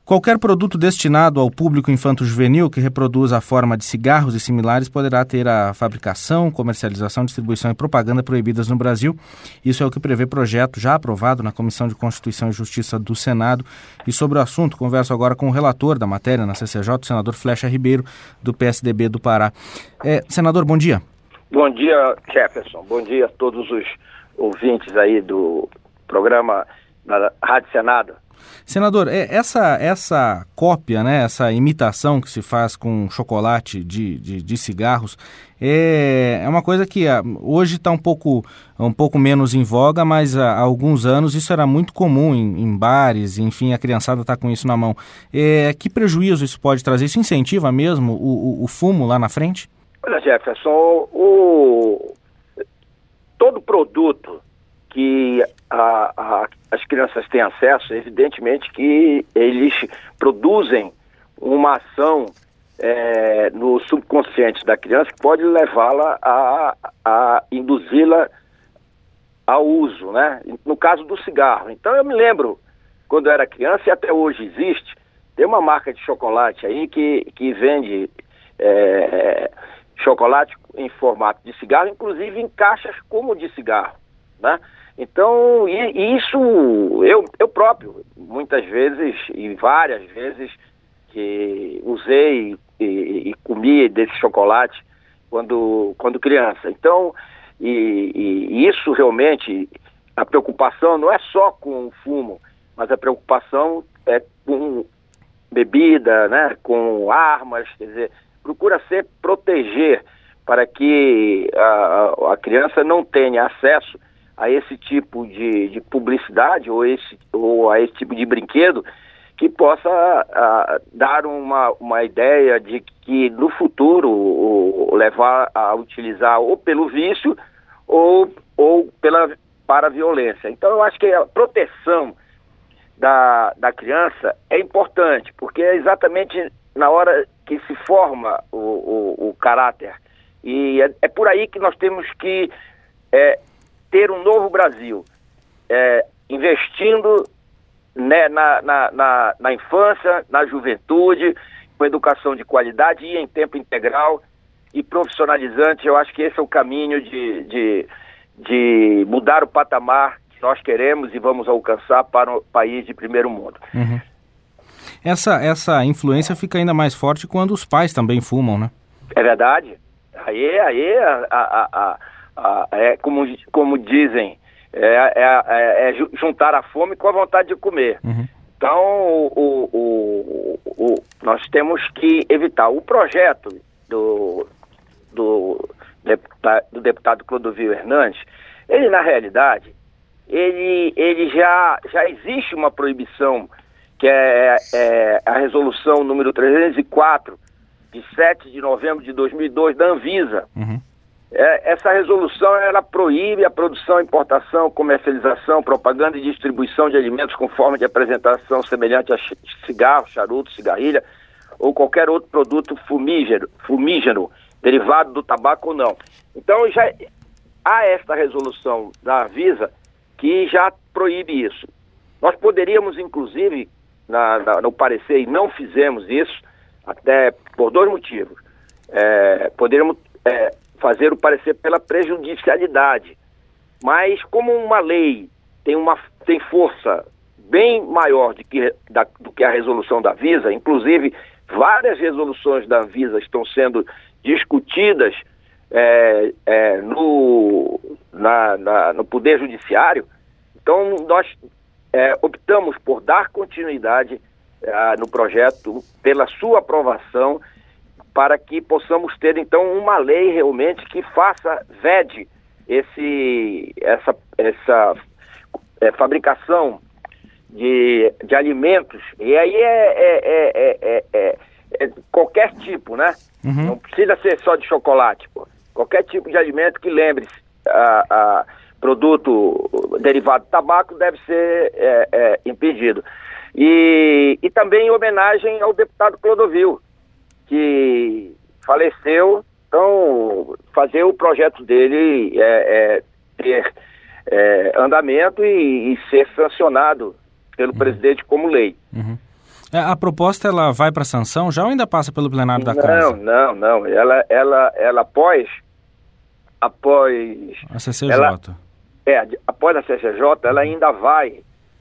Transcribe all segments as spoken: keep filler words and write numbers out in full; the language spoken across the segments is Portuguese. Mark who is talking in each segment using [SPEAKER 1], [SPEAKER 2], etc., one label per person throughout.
[SPEAKER 1] Qualquer produto destinado ao público infanto-juvenil que reproduza a forma de cigarros e similares poderá ter a fabricação, comercialização, distribuição e propaganda proibidas no Brasil. Isso é o que prevê projeto já aprovado na Comissão de Constituição e Justiça do Senado. E sobre o assunto, converso agora com o relator da matéria na C C J, o senador Flecha Ribeiro, do P S D B do Pará. É, senador, bom dia.
[SPEAKER 2] Bom dia, Jefferson. Bom dia a todos os ouvintes aí do programa da Rádio Senado.
[SPEAKER 1] Senador, essa, essa cópia, né, essa imitação que se faz com chocolate de, de, de cigarros é, é uma coisa que hoje está um pouco, um pouco menos em voga, mas há alguns anos isso era muito comum em, em bares, enfim, a criançada está com isso na mão. É, que prejuízo isso pode trazer? Isso incentiva mesmo o, o, o fumo lá na frente?
[SPEAKER 2] Olha, Jefferson, o... todo produto que a, a, as crianças têm acesso, evidentemente que eles produzem uma ação é, no subconsciente da criança que pode levá-la a, a induzi-la ao uso, né? No caso do cigarro. Então eu me lembro, quando eu era criança, e até hoje existe, tem uma marca de chocolate aí que, que vende é, chocolate em formato de cigarro, inclusive em caixas como de cigarro, né? Então, e, e isso, eu, eu próprio, muitas vezes e várias vezes, que usei e, e comi desse chocolate quando, quando criança. Então, e, e isso realmente, a preocupação não é só com o fumo, mas a preocupação é com bebida, né, com armas, quer dizer, procura sempre proteger para que a, a criança não tenha acesso a esse tipo de, de publicidade ou, esse, ou a esse tipo de brinquedo que possa a, dar uma, uma ideia de que no futuro o, levar a utilizar ou pelo vício ou, ou pela, para a violência. Então eu acho que a proteção da, da criança é importante, porque é exatamente na hora que se forma o, o, o caráter. E é, é por aí que nós temos que é, ter um novo Brasil, é, investindo, né, na, na, na, na infância, na juventude, com educação de qualidade e em tempo integral e profissionalizante. Eu acho que esse é o caminho de, de, de mudar o patamar que nós queremos e vamos alcançar para o país de primeiro mundo.
[SPEAKER 1] Uhum. Essa, essa influência fica ainda mais forte quando os pais também fumam, né?
[SPEAKER 2] É verdade. Aí, aí a, a, a, a, é como, como dizem, é, é, é juntar a fome com a vontade de comer. Uhum. Então, o, o, o, o, nós temos que evitar. O projeto do, do, deputado, do deputado Clodovil Hernandes, ele, na realidade, ele, ele já, já existe uma proibição, que é, é a resolução número trezentos e quatro, de sete de novembro de dois mil e dois, da Anvisa. Uhum. É, essa resolução, ela proíbe a produção, importação, comercialização, propaganda e distribuição de alimentos com forma de apresentação semelhante a cigarro, charuto, cigarrilha ou qualquer outro produto fumígeno, fumígeno derivado do tabaco ou não. Então, já há esta resolução da Anvisa que já proíbe isso. Nós poderíamos, inclusive, na, na, no parecer, e não fizemos isso, até por dois motivos. É, poderíamos é, fazer o parecer pela prejudicialidade, mas como uma lei tem, uma, tem força bem maior de que, da, do que a resolução da Anvisa, inclusive várias resoluções da Anvisa estão sendo discutidas é, é, no, na, na, no Poder Judiciário, então nós é, optamos por dar continuidade Uh, no projeto, pela sua aprovação, para que possamos ter, então, uma lei realmente que faça, vede esse, essa, essa é, fabricação de, de alimentos. E aí é, é, é, é, é, é qualquer tipo, né? Uhum. Não precisa ser só de chocolate, pô. Qualquer tipo de alimento que lembre-se, a, a produto derivado de tabaco deve ser é, é, impedido. E, e também em homenagem ao deputado Clodovil, que faleceu. Então, fazer o projeto dele é, é, ter é, andamento e, e ser sancionado pelo uhum. presidente como lei.
[SPEAKER 1] Uhum. A proposta ela vai para sanção já ou ainda passa pelo plenário da
[SPEAKER 2] não,
[SPEAKER 1] Casa?
[SPEAKER 2] Não, não, não. Ela, ela, ela após, após...
[SPEAKER 1] A C C J.
[SPEAKER 2] Ela, é, após a C C J, ela ainda vai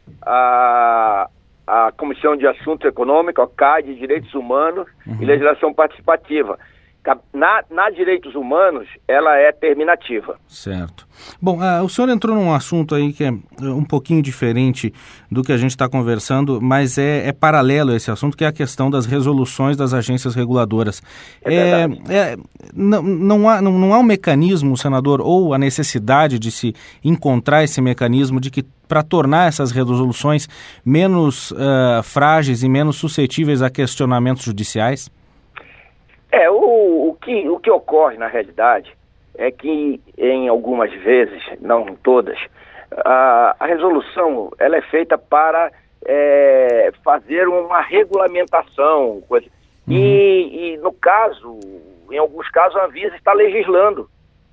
[SPEAKER 2] à, à Comissão de Assuntos Econômicos, a C A I de Direitos Humanos uhum. e Legislação Participativa. Na, na direitos humanos, ela é terminativa.
[SPEAKER 1] Certo. Bom, uh, o senhor entrou num assunto aí que é um pouquinho diferente do que a gente está conversando, mas é, é paralelo a esse assunto, que é a questão das resoluções das agências reguladoras.
[SPEAKER 2] É
[SPEAKER 1] é, é, não, não, há, não, não há um mecanismo, senador, ou a necessidade de se encontrar esse mecanismo de que para tornar essas resoluções menos uh, frágeis e menos suscetíveis a questionamentos judiciais?
[SPEAKER 2] É, o, o, que, o que ocorre na realidade é que em algumas vezes, não em todas, a, a resolução ela é feita para é, fazer uma regulamentação. Coisa. Uhum. E, e no caso, em alguns casos a Anvisa está legislando.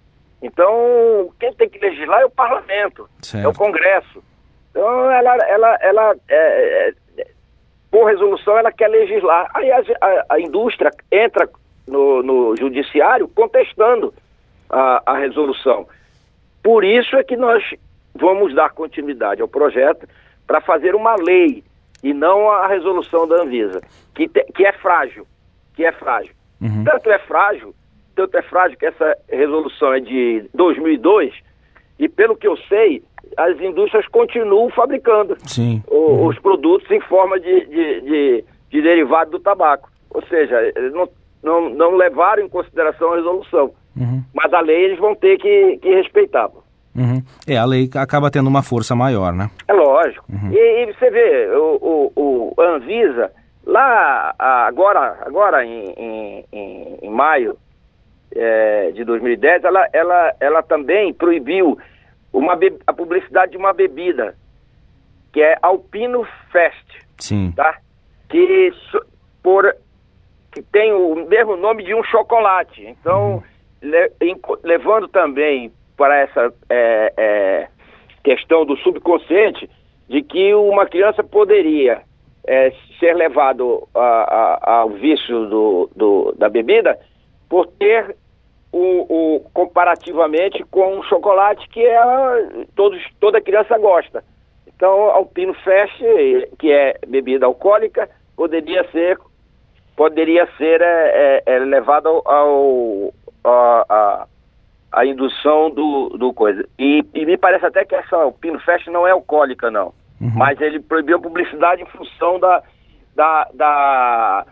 [SPEAKER 2] Então, quem tem que legislar é o parlamento, certo. É o Congresso. Então, ela, ela, ela é, é, por resolução, ela quer legislar. Aí a, a, a indústria entra No, no judiciário contestando a, a resolução. Por isso é que nós vamos dar continuidade ao projeto para fazer uma lei e não a resolução da Anvisa, que, te, que é frágil, que é frágil. Uhum. Tanto é frágil, tanto é frágil que essa resolução é de dois mil e dois e pelo que eu sei, as indústrias continuam fabricando
[SPEAKER 1] Sim.
[SPEAKER 2] o, uhum. os produtos em forma de, de, de, de derivado do tabaco. Ou seja, não Não, não levaram em consideração a resolução. Uhum. Mas a lei eles vão ter que, que respeitar.
[SPEAKER 1] Uhum. É, a lei acaba tendo uma força maior, né?
[SPEAKER 2] É lógico.
[SPEAKER 1] Uhum.
[SPEAKER 2] E, e você vê, o, o, o Anvisa, lá agora, agora em, em, em maio é, de dois mil e dez, ela, ela, ela também proibiu uma be- a publicidade de uma bebida, que é Alpino Fest.
[SPEAKER 1] Sim.
[SPEAKER 2] Tá? Que por... que tem o mesmo nome de um chocolate. Então, uhum. le, em, levando também para essa é, é, questão do subconsciente, de que uma criança poderia é, ser levado a, a, ao vício do, do, da bebida por ter o, o comparativamente com um chocolate que é, todos, toda criança gosta. Então, Alpino Fest, que é bebida alcoólica, poderia ser poderia ser é, é, levado ao, ao a, a indução do, do coisa. E, e me parece até que essa Alpino Fest não é alcoólica, não. Uhum. Mas ele proibiu a publicidade em função da... da, da,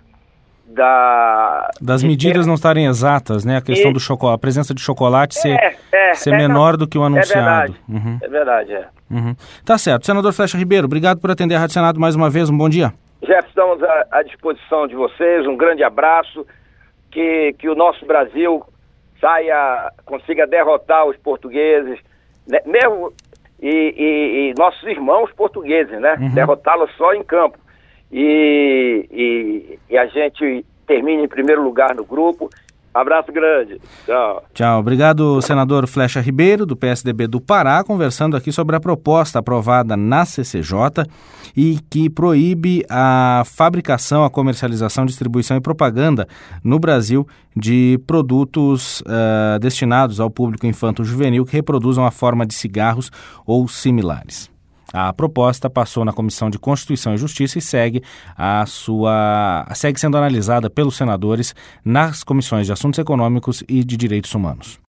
[SPEAKER 2] da
[SPEAKER 1] das medidas ter... não estarem exatas, né? A questão e... do chocolate, a presença de chocolate ser, é, é, ser é, menor não, do que o anunciado.
[SPEAKER 2] É verdade,
[SPEAKER 1] uhum.
[SPEAKER 2] é verdade, é.
[SPEAKER 1] Uhum. Tá certo. Senador Flecha Ribeiro, obrigado por atender a Rádio Senado mais uma vez. Um bom dia.
[SPEAKER 2] Já estamos à, à disposição de vocês, um grande abraço, que, que o nosso Brasil saia, consiga derrotar os portugueses, né? Mesmo e, e, e nossos irmãos portugueses, né? Uhum. Derrotá-los só em campo. E, e, e a gente termine em primeiro lugar no grupo. Abraço grande. Tchau.
[SPEAKER 1] Tchau. Obrigado, senador Flecha Ribeiro, do P S D B do Pará, conversando aqui sobre a proposta aprovada na C C J e que proíbe a fabricação, a comercialização, distribuição e propaganda no Brasil de produtos uh, destinados ao público infanto-juvenil que reproduzam a forma de cigarros ou similares. A proposta passou na Comissão de Constituição e Justiça e segue, a sua, segue sendo analisada pelos senadores nas comissões de Assuntos Econômicos e de Direitos Humanos.